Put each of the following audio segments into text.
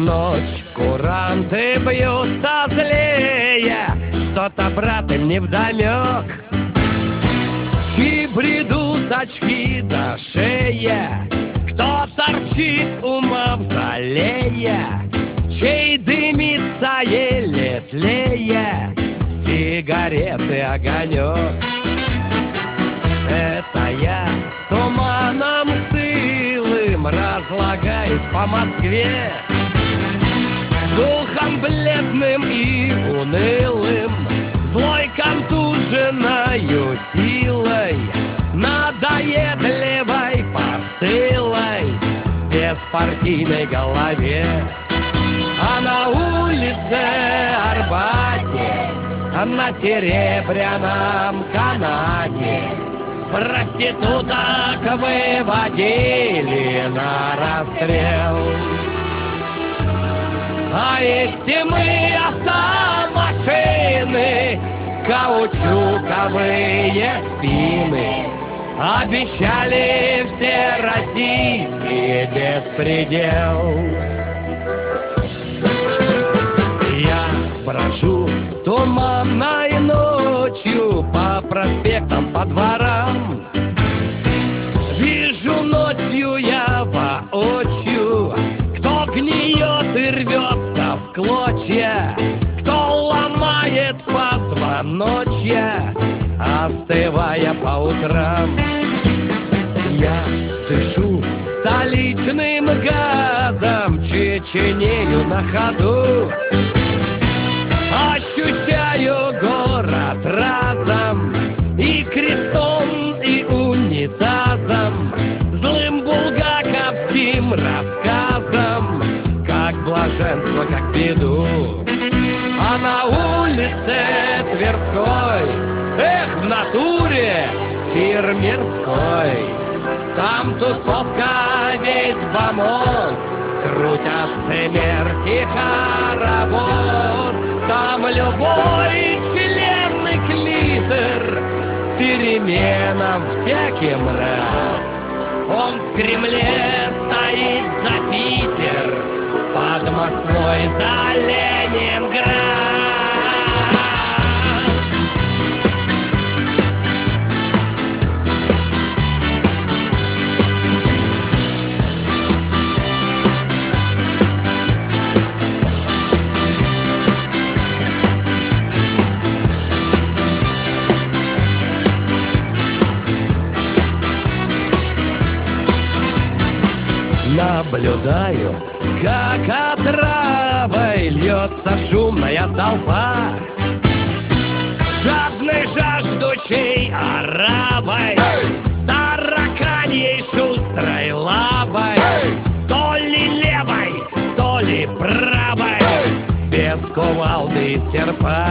ночь куранты бьются злее, что-то, брат, им невдомек. Чьи бредут очки до шеи, кто торчит у мавзолея, чей дымится еле тлея сигареты огонек. Это я туманом стылым разлагаюсь по Москве, духом бледным и унылым, злой контуженною силой, надоедливой постылой, беспартийной голове. А на улице Арбате, на серебряном канате проституток выводили на расстрел. А из тьмы автомашины каучуковые спины обещали всероссийский беспредел. Я брожу туманной ночью по проспектам, по дворам. Вижу ночью я воочию, кто гниет и рвется в клочья, кто ломает позвоночья, остывая по утрам. Я дышу столичным газом, чеченею на ходу, ощущаю город разом и крестом, и унитазом, злым булгаковским рассказом, как блаженство, как беду. А на улице Тверской, эх, в натуре пир мирской, там тусовка весь бомонд, крутят смерти хоровод. Там любой членный клитор с переменам всяким рад. Он в Кремле стоит за Питер, под Москвой за Ленинград. Наблюдаю, как отравой льется шумная толпа, жадный, жаждущий оравой, тараканьей шустрой лавой, то ли левой, то ли правой, без кувалды и серпа.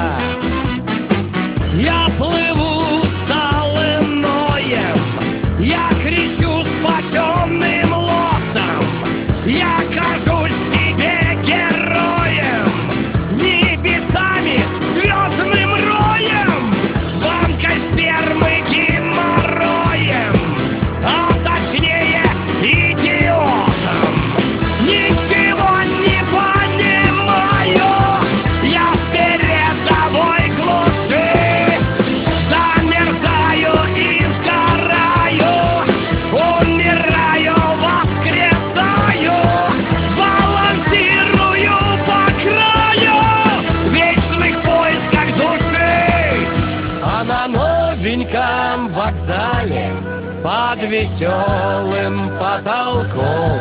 Я плыву сталым ноем, я кричу спасенным лосом, я кажусь себе героем, небесами, звездным роем, банкой спермы геморроем, а точнее идиотом. Ничего не понимаю, я в передовой глуши замерзаю и сгораю, умираю, воскресаю, балансирую по краю вечных поисках души. А на новеньком вокзале под веселым потолком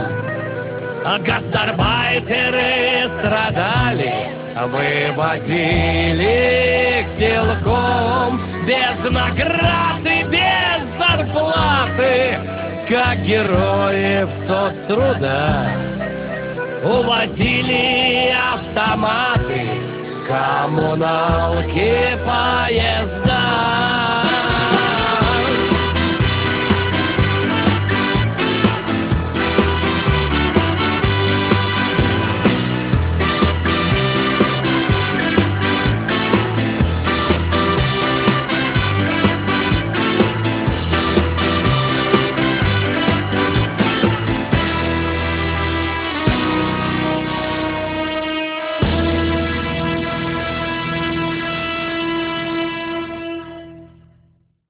гастарбайтеры страдали, вывозили их силком, без наград и без зарплаты, как героев соцтруда. Увозили автоматы, коммуналки, поезда.